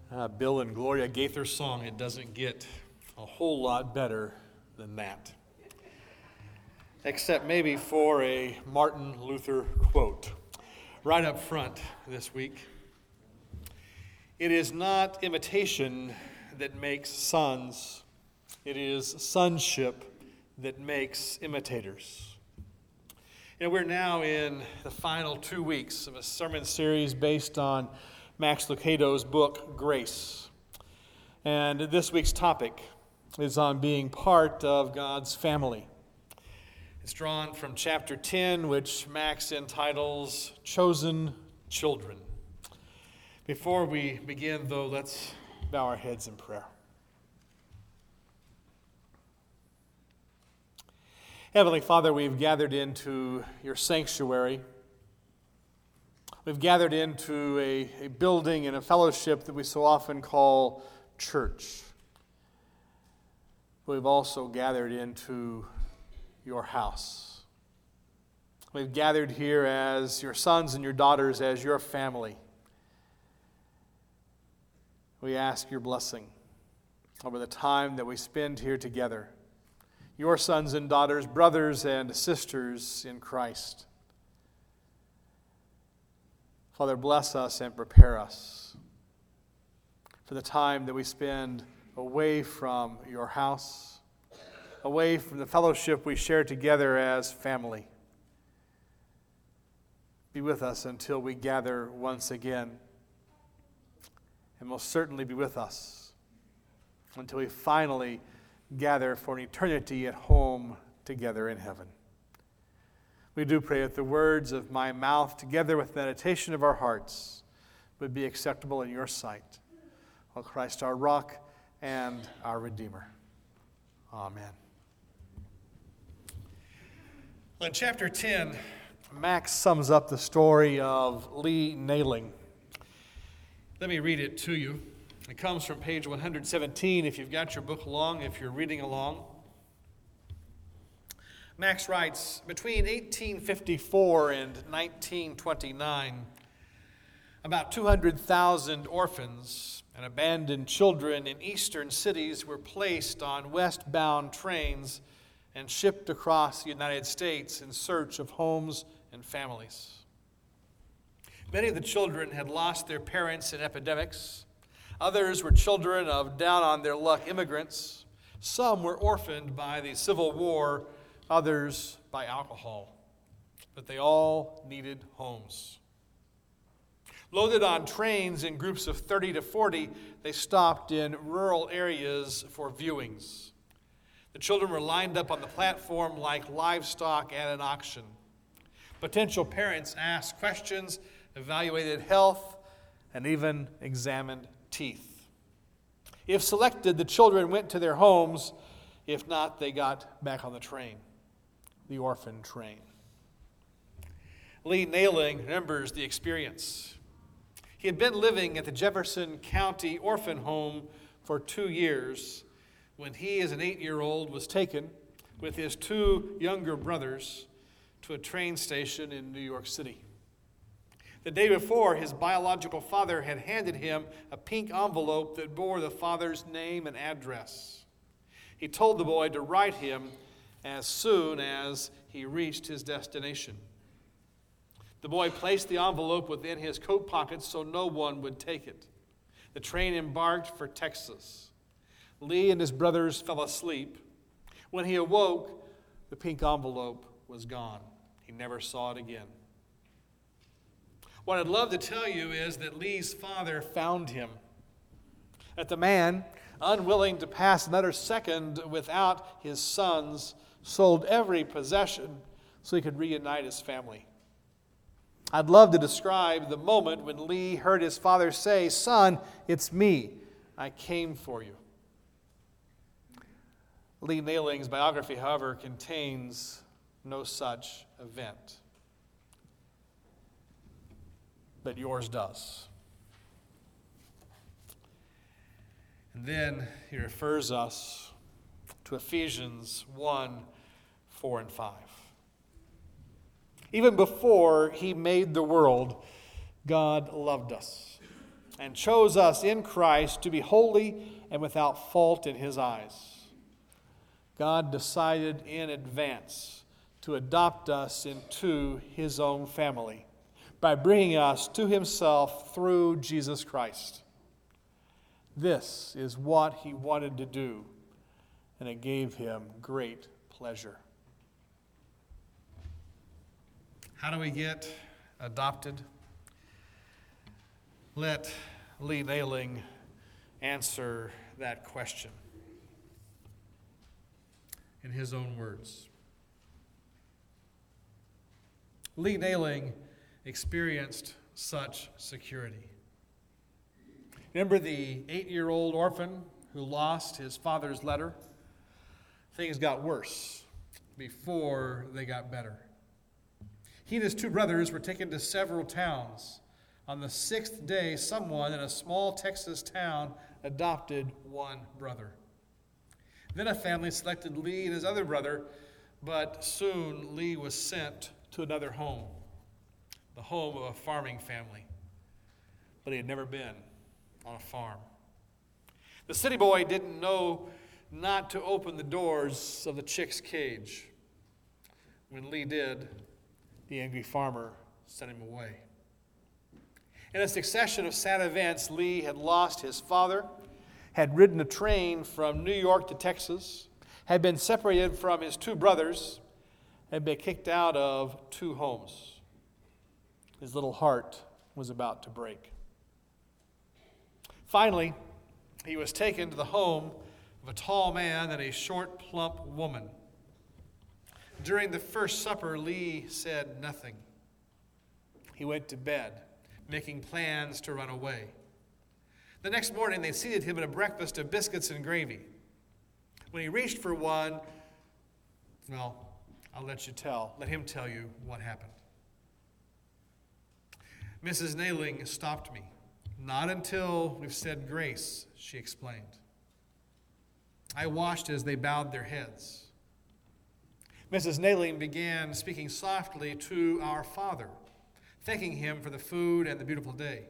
Bill and Gloria Gaither's song, "It Doesn't Get a Whole Lot Better Than That." Except maybe for a Martin Luther quote right up front this week. It is not imitation that makes sons. It is sonship that makes imitators. We're now in the final 2 weeks of a sermon series based on Max Lucado's book, Grace. And this week's topic is on being part of God's family. It's drawn from chapter 10, which Max entitles Chosen Children. Before we begin, though, let's bow our heads in prayer. Heavenly Father, we've gathered into your sanctuary. We've gathered into a building and a fellowship that we so often call church. We've also gathered into your house. We've gathered here as your sons and your daughters, as your family. We ask your blessing over the time that we spend here together. Your sons and daughters, brothers and sisters in Christ. Father, bless us and prepare us for the time that we spend away from your house, away from the fellowship we share together as family. Be with us until we gather once again, and most certainly be with us until we finally gather for an eternity at home together in heaven. We do pray that the words of my mouth, together with meditation of our hearts, would be acceptable in your sight. O Christ, our rock and our Redeemer. Amen. Well, in chapter 10, Max sums up the story of Lee Nailing. Let me read it to you. It comes from page 117 if you've got your book along, if you're reading along. Max writes, between 1854 and 1929, about 200,000 orphans and abandoned children in eastern cities were placed on westbound trains and shipped across the United States in search of homes and families. Many of the children had lost their parents in epidemics. Others were children of down-on-their-luck immigrants. Some were orphaned by the Civil War, others by alcohol. But they all needed homes. Loaded on trains in groups of 30 to 40, they stopped in rural areas for viewings. The children were lined up on the platform like livestock at an auction. Potential parents asked questions, evaluated health, and even examined teeth. If selected, the children went to their homes. If not, they got back on the train, the orphan train. Lee Nailing remembers the experience. He had been living at the Jefferson County Orphan Home for 2 years when he, as an 8-year-old, was taken with his 2 younger brothers to a train station in New York City. The day before, his biological father had handed him a pink envelope that bore the father's name and address. He told the boy to write him as soon as he reached his destination. The boy placed the envelope within his coat pocket so no one would take it. The train embarked for Texas. Lee and his brothers fell asleep. When he awoke, the pink envelope was gone. He never saw it again. What I'd love to tell you is that Lee's father found him. That the man, unwilling to pass another second without his sons, sold every possession so he could reunite his family. I'd love to describe the moment when Lee heard his father say, "Son, it's me. I came for you." Lee Nailing's biography, however, contains no such event. But yours does. And then he refers us to Ephesians 1, 4 and 5. Even before he made the world, God loved us and chose us in Christ to be holy and without fault in his eyes. God decided in advance to adopt us into his own family by bringing us to himself through Jesus Christ. This is what he wanted to do, and it gave him great pleasure. How do we get adopted? Let Lee Nailing answer that question in his own words. Lee Nailing experienced such security. Remember the 8-year-old orphan who lost his father's letter? Things got worse before they got better. He and his 2 brothers were taken to several towns. On the 6th day, someone in a small Texas town adopted one brother. Then a family selected Lee and his other brother, but soon Lee was sent to another home, the home of a farming family. But he had never been on a farm. The city boy didn't know not to open the doors of the chick's cage. When Lee did, the angry farmer sent him away. In a succession of sad events, Lee had lost his father, had ridden a train from New York to Texas, had been separated from his 2 brothers, had been kicked out of 2 homes. His little heart was about to break. Finally, he was taken to the home of a tall man and a short, plump woman. During the first supper, Lee said nothing. He went to bed, making plans to run away. The next morning, they seated him at a breakfast of biscuits and gravy. When he reached for one, well, let him tell you what happened. Mrs. Nailing stopped me. Not until we've said grace, she explained. I watched as they bowed their heads. Mrs. Nailing began speaking softly to our Father, thanking him for the food and the beautiful day.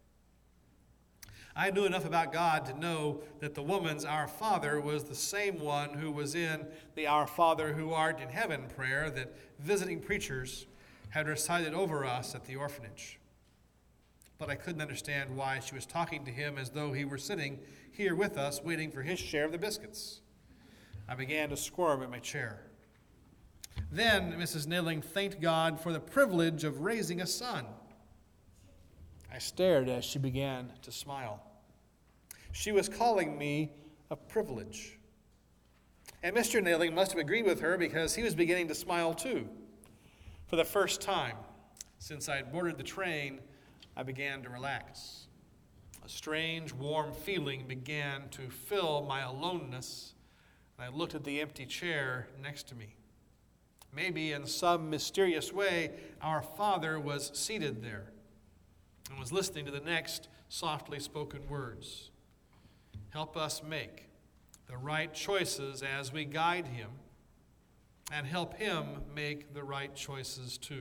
I knew enough about God to know that the woman's Our Father was the same one who was in the Our Father who art in heaven prayer that visiting preachers had recited over us at the orphanage. But I couldn't understand why she was talking to him as though he were sitting here with us waiting for his share of the biscuits. I began to squirm in my chair. Then Mrs. Nailing thanked God for the privilege of raising a son. I stared as she began to smile. She was calling me a privilege. And Mr. Nailing must have agreed with her because he was beginning to smile too. For the first time since I had boarded the train, I began to relax. A strange, warm feeling began to fill my aloneness, and I looked at the empty chair next to me. Maybe in some mysterious way, our Father was seated there and was listening to the next softly spoken words. Help us make the right choices as we guide him, and help him make the right choices too.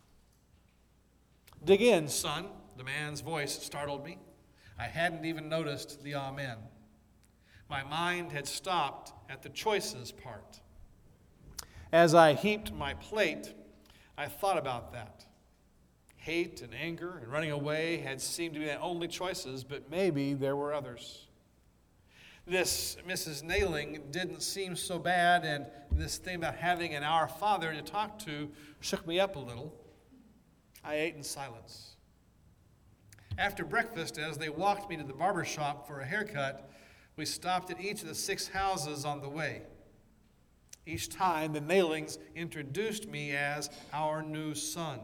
Dig in, son. The man's voice startled me. I hadn't even noticed the amen. My mind had stopped at the choices part. As I heaped my plate, I thought about that. Hate and anger and running away had seemed to be the only choices, but maybe there were others. This Mrs. Nailing didn't seem so bad, and this thing about having an Our Father to talk to shook me up a little. I ate in silence. After breakfast, as they walked me to the barber shop for a haircut, we stopped at each of the 6 houses on the way. Each time, the Nailings introduced me as our new son.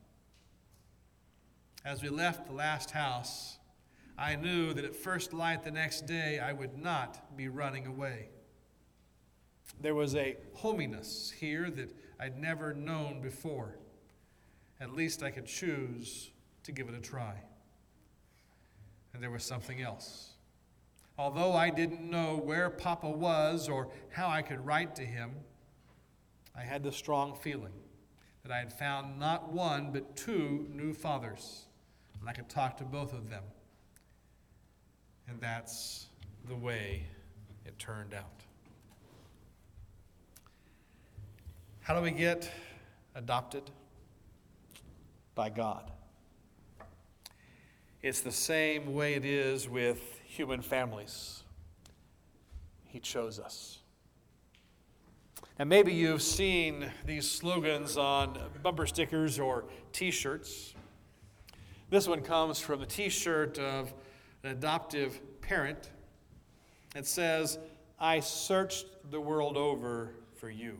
As we left the last house, I knew that at first light the next day I would not be running away. There was a hominess here that I'd never known before. At least I could choose to give it a try. And there was something else. Although I didn't know where Papa was or how I could write to him, I had the strong feeling that I had found not one but 2 new fathers, and I could talk to both of them And that's the way it turned out. How do we get adopted? By God. It's the same way it is with human families. He chose us. And maybe you've seen these slogans on bumper stickers or t-shirts. This one comes from a t-shirt of an adoptive parent. It says, "I searched the world over for you."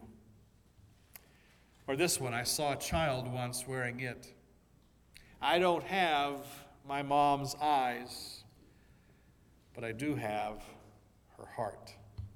Or this one, I saw a child once wearing it. "I don't have my mom's eyes, but I do have her heart."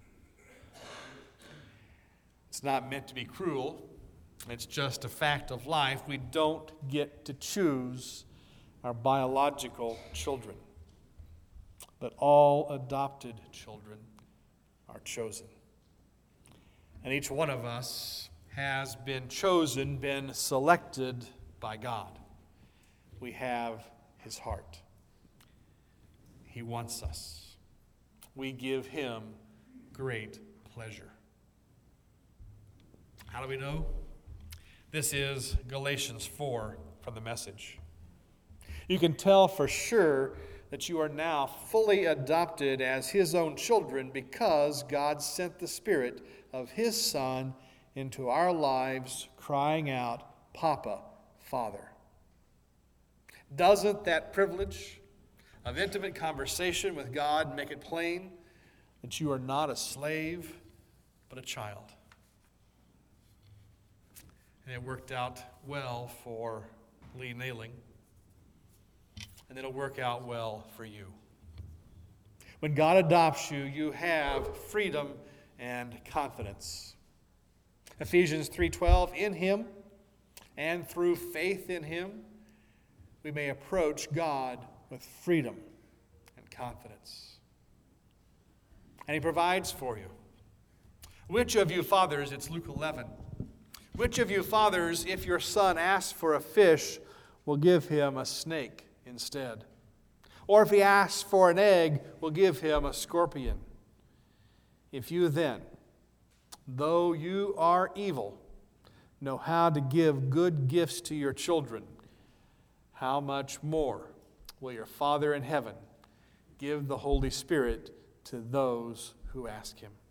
It's not meant to be cruel. It's just a fact of life. We don't get to choose our biological children, but all adopted children are chosen. And each one of us has been chosen, been selected by God. We have his heart. He wants us. We give him great pleasure. How do we know? This is Galatians 4 from the Message. You can tell for sure that you are now fully adopted as his own children because God sent the Spirit of his Son into our lives, crying out, "Papa, Father." Doesn't that privilege of intimate conversation with God make it plain that you are not a slave, but a child? And it worked out well for Lee Nailing, and it'll work out well for you. When God adopts you, you have freedom and confidence. Ephesians 3:12, in him and through faith in him, we may approach God with freedom and confidence. And he provides for you. Which of you fathers, it's Luke 11, which of you fathers, if your son asks for a fish, will give him a snake instead? Or if he asks for an egg, will give him a scorpion? If you then, though you are evil, know how to give good gifts to your children, how much more will your Father in heaven give the Holy Spirit to those who ask him?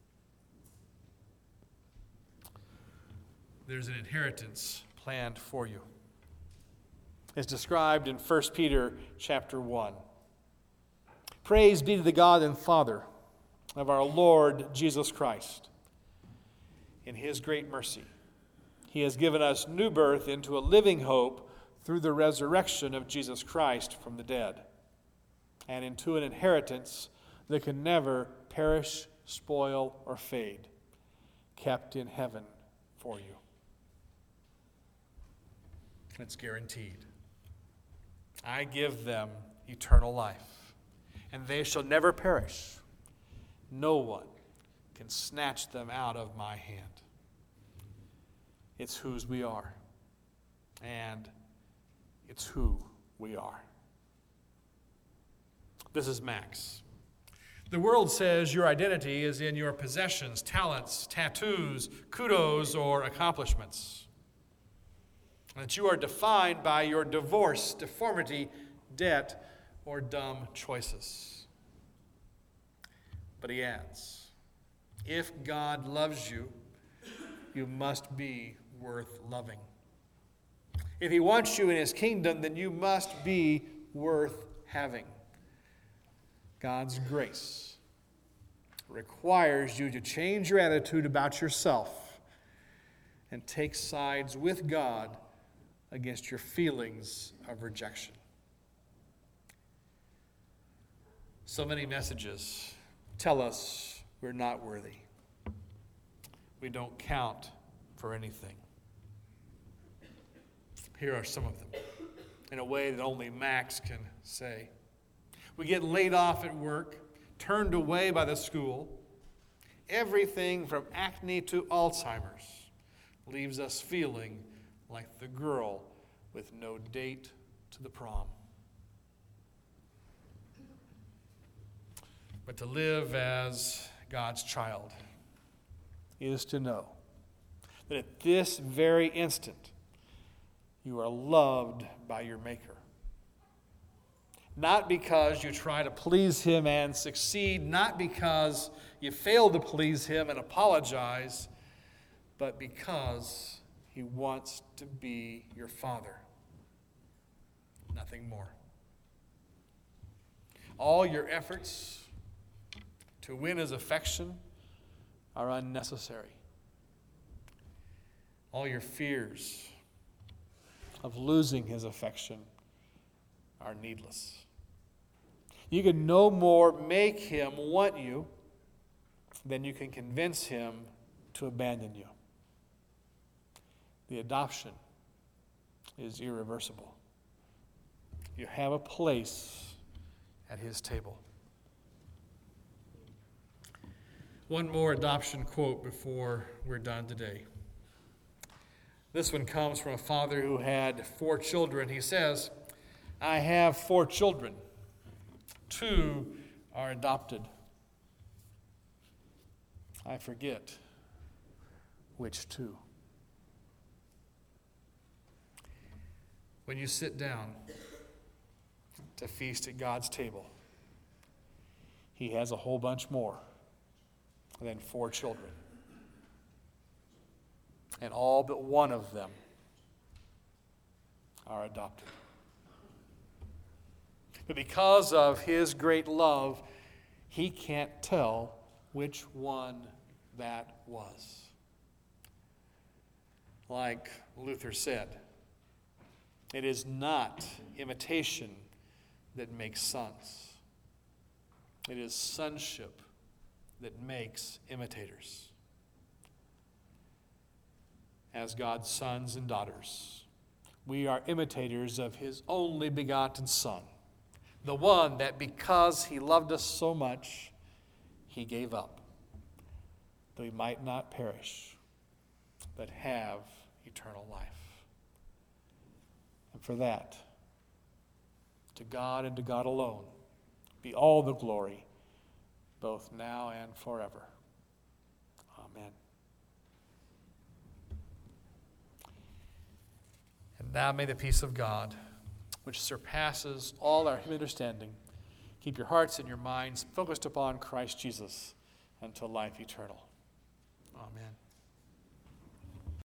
There's an inheritance planned for you. It's described in 1 Peter chapter 1. Praise be to the God and Father of our Lord Jesus Christ. In his great mercy, he has given us new birth into a living hope through the resurrection of Jesus Christ from the dead, and into an inheritance that can never perish, spoil, or fade, kept in heaven for you. It's guaranteed. I give them eternal life, and they shall never perish. No one can snatch them out of my hand. It's whose we are, and it's who we are. This is Max. The world says your identity is in your possessions, talents, tattoos, kudos, or accomplishments. That you are defined by your divorce, deformity, debt, or dumb choices. But he adds, if God loves you, you must be worth loving. If he wants you in his kingdom, then you must be worth having. God's grace requires you to change your attitude about yourself and take sides with God against your feelings of rejection. So many messages tell us we're not worthy. We don't count for anything. Here are some of them, in a way that only Max can say. We get laid off at work, turned away by the school. Everything from acne to Alzheimer's leaves us feeling like the girl with no date to the prom. but to live as God's child is to know that at this very instant you are loved by your Maker. Not because you try to please Him and succeed, not because you fail to please Him and apologize, but because He wants to be your Father. Nothing more. All your efforts to win His affection are unnecessary. All your fears of losing His affection are needless. You can no more make Him want you than you can convince Him to abandon you. The adoption is irreversible. You have a place at His table. One more adoption quote before we're done today. This one comes from a father who had 4 children. He says, "I have 4 children. 2 are adopted. I forget which 2." When you sit down to feast at God's table, He has a whole bunch more than 4 children. And all but one of them are adopted. But because of His great love, He can't tell which one that was. Like Luther said, it is not imitation that makes sons. It is sonship that makes imitators. As God's sons and daughters, we are imitators of His only begotten Son, the one that because He loved us so much, He gave up, that we might not perish, but have eternal life. And for that, to God and to God alone, be all the glory, both now and forever. Amen. And now may the peace of God, which surpasses all our human understanding, keep your hearts and your minds focused upon Christ Jesus until life eternal. Amen.